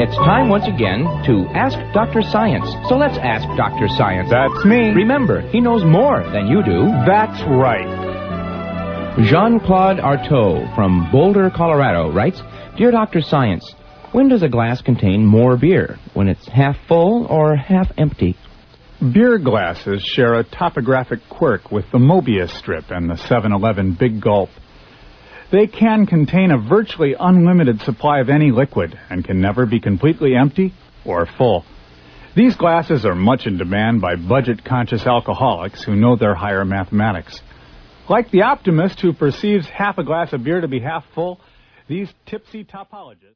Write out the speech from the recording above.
It's time once again to ask Dr. Science. So let's ask Dr. Science. That's me. Remember, he knows more than you do. That's right. Jean-Claude Artaud from Boulder, Colorado writes, Dear Dr. Science, when does a glass contain more beer? When it's half full or half empty? Beer glasses share a topographic quirk with the Mobius strip and the 7-Eleven Big Gulp. They can contain a virtually unlimited supply of any liquid and can never be completely empty or full. These glasses are much in demand by budget-conscious alcoholics who know their higher mathematics. Like the optimist who perceives half a glass of beer to be half full, these tipsy topologists